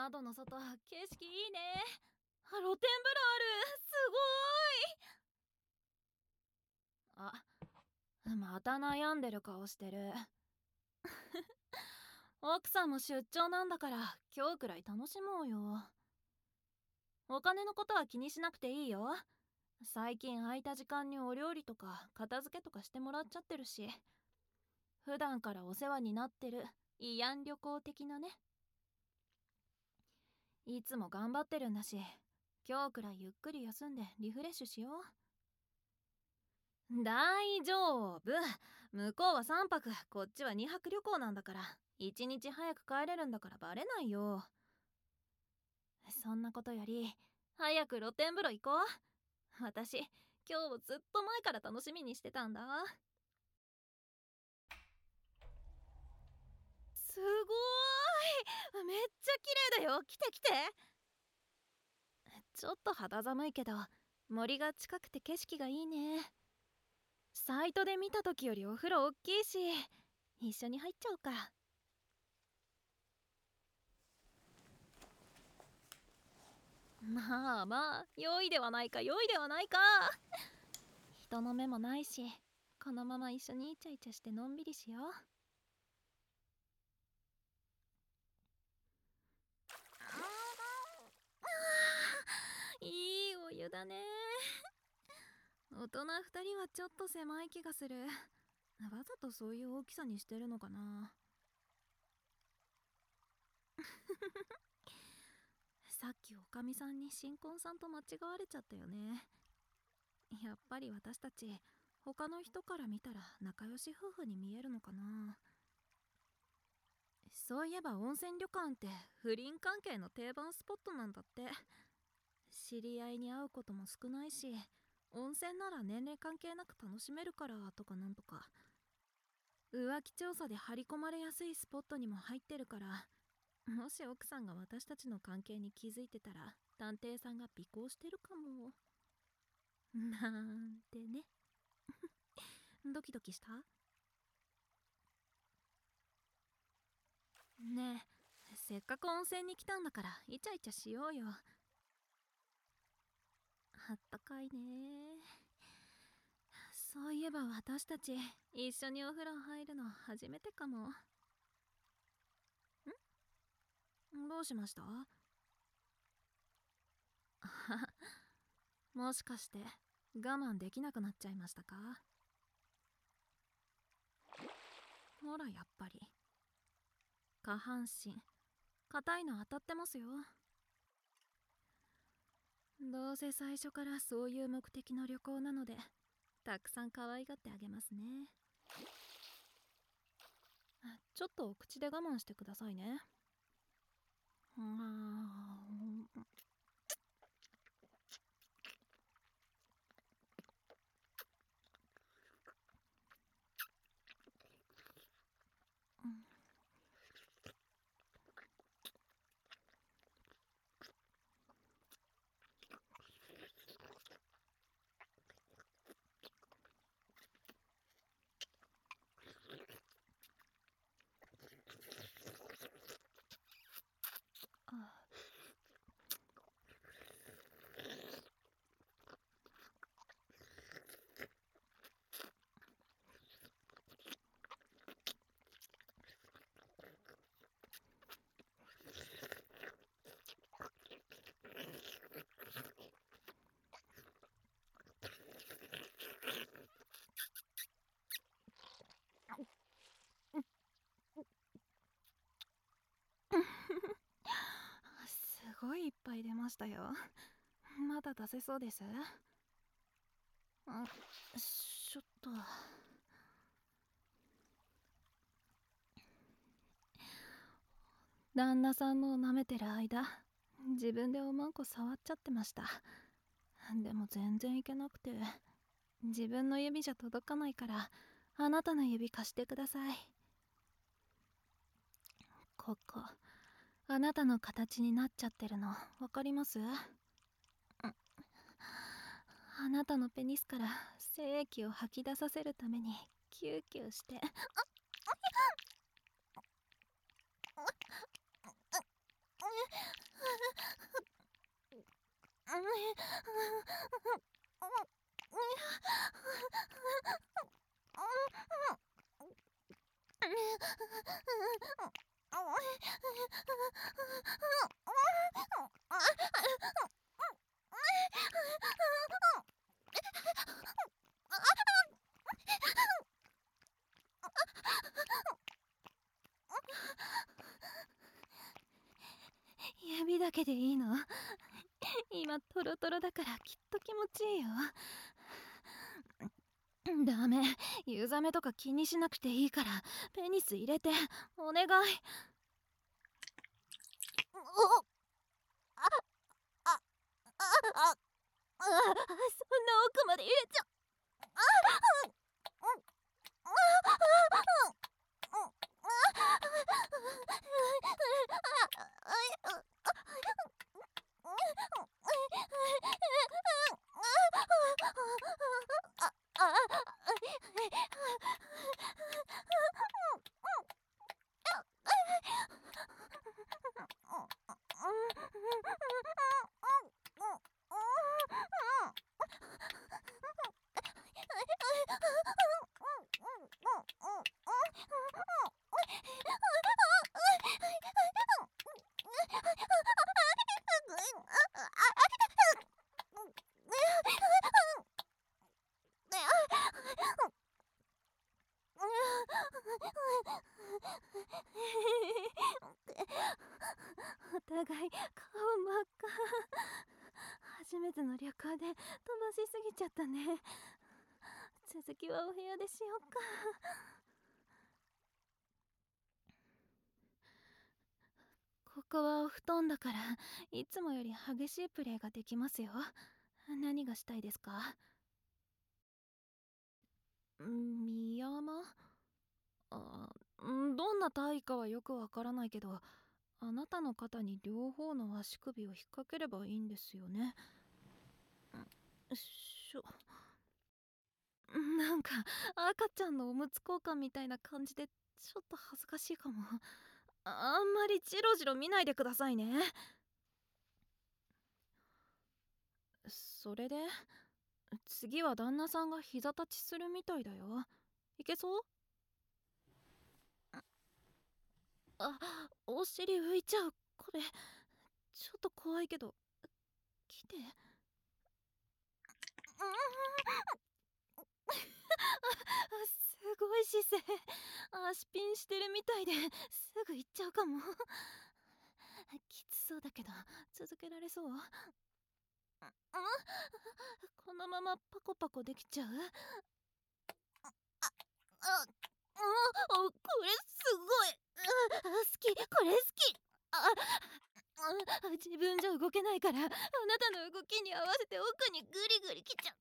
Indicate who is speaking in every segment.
Speaker 1: 窓の外、景色いいね。露天風呂ある。すごーい。また悩んでる顔してる。奥さんも出張なんだから今日くらい楽しもうよ。お金のことは気にしなくていいよ。最近空いた時間にお料理とか片付けとかしてもらっちゃってるし、普段からお世話になってる慰安旅行的なね。いつも頑張ってるんだし、今日くらいゆっくり休んでリフレッシュしよう。大丈夫。向こうは3泊、こっちは2泊旅行なんだから、1日早く帰れるんだからバレないよ。そんなことより早く露天風呂行こう。私今日ずっと前から楽しみにしてたんだ。すごーい、めっちゃ綺麗だよ。来て来て。ちょっと肌寒いけど森が近くて景色がいいね。サイトで見た時よりお風呂おっきいし、一緒に入っちゃおうか。まあまあ、良いではないか良いではないか。人の目もないし、このまま一緒にイチャイチャしてのんびりしよう。いいお湯だね。大人2人はちょっと狭い気がする。わざとそういう大きさにしてるのかな。さっきおかみさんに新婚さんと間違われちゃったよね。やっぱり私たち他の人から見たら仲良し夫婦に見えるのかな。そういえば温泉旅館って不倫関係の定番スポットなんだって。知り合いに会うことも少ないし、温泉なら年齢関係なく楽しめるからとかなんとか。浮気調査で張り込まれやすいスポットにも入ってるから、もし奥さんが私たちの関係に気づいてたら探偵さんが尾行してるかも。なんてね。ドキドキした？ねえ、せっかく温泉に来たんだからイチャイチャしようよ。あったかいね。そういえば私たち一緒にお風呂入るの初めてかも。どうしました？もしかして我慢できなくなっちゃいましたか？ほらやっぱり下半身硬いの当たってますよ。どうせ最初からそういう目的の旅行なのでたくさん可愛がってあげますね。ちょっと口で我慢してくださいね。すごいいっぱい出ましたよ。まだ出せそうです？ちょっと。旦那さんのを舐めてる間、自分でおまんこ触っちゃってました。でも全然いけなくて、自分の指じゃ届かないからあなたの指貸してください。ここあなたの形になっちゃってるの分かります？あなたのペニスから精液を吐き出させるためにキューキューして指だけでいいの？今トロトロだからきっと気持ちいいよ。ダメ、湯冷めとか気にしなくていいからペニス入れてお願い。おああああそんな奥まで入れちゃお互い顔真っ赤。初めての旅行で飛ばしすぎちゃったね。続きはお部屋でしようか。ここはお布団だからいつもより激しいプレーができますよ。何がしたいですか？宮山？どんな体位かはよくわからないけど、あなたの肩に両方の足首を引っ掛ければいいんですよね。なんか赤ちゃんのおむつ交換みたいな感じでちょっと恥ずかしいかも。あんまりジロジロ見ないでくださいね。それで次は旦那さんが膝立ちするみたいだよ。いけそう？あ、お尻浮いちゃう。これちょっと怖いけど来て。すごい姿勢。足ピンしてるみたいですぐ行っちゃうかも。きつそうだけど続けられそう？このままパコパコできちゃう？これすごい。好き、これ好き。自分じゃ動けないからあなたの動きに合わせて奥にグリグリきちゃう。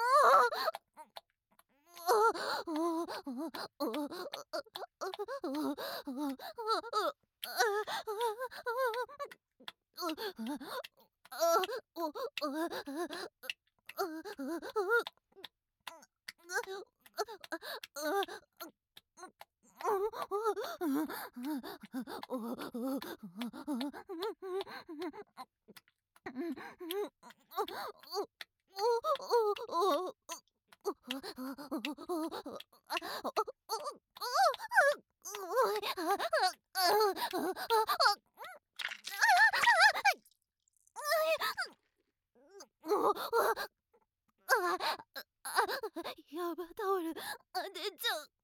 Speaker 1: やばタオル出ちゃう。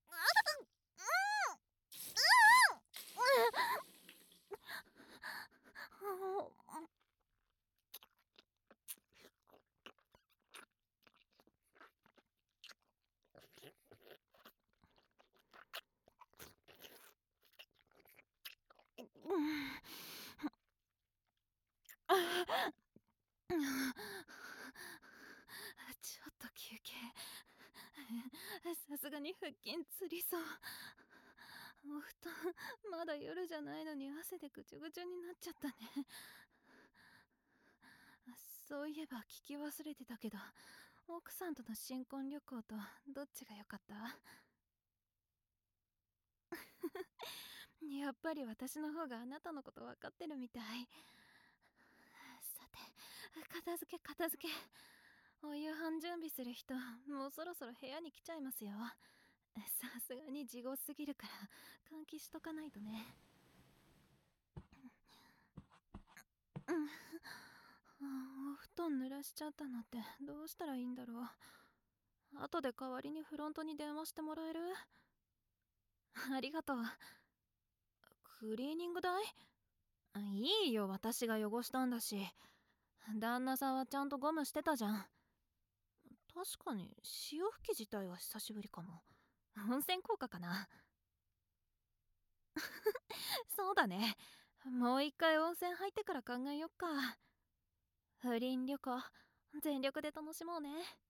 Speaker 1: ちょっと休憩。さすがに腹筋つりそう。お布団まだ夜じゃないのに汗でぐちゅぐちゅになっちゃったね。そういえば聞き忘れてたけど、奥さんとの新婚旅行とどっちが良かった？やっぱり私の方があなたのこと分かってるみたい。さて、 片付け片付け。お夕飯準備する人もうそろそろ部屋に来ちゃいますよ。さすがに地獄すぎるから換気しとかないとね。うん。お布団濡らしちゃったのってどうしたらいいんだろう。後で代わりにフロントに電話してもらえる？ありがとう。クリーニング代？いいよ、私が汚したんだし。旦那さんはちゃんとゴムしてたじゃん。確かに潮吹き自体は久しぶりかも。温泉効果かな。そうだね。もう一回温泉入ってから考えよっか。不倫旅行全力で楽しもうね。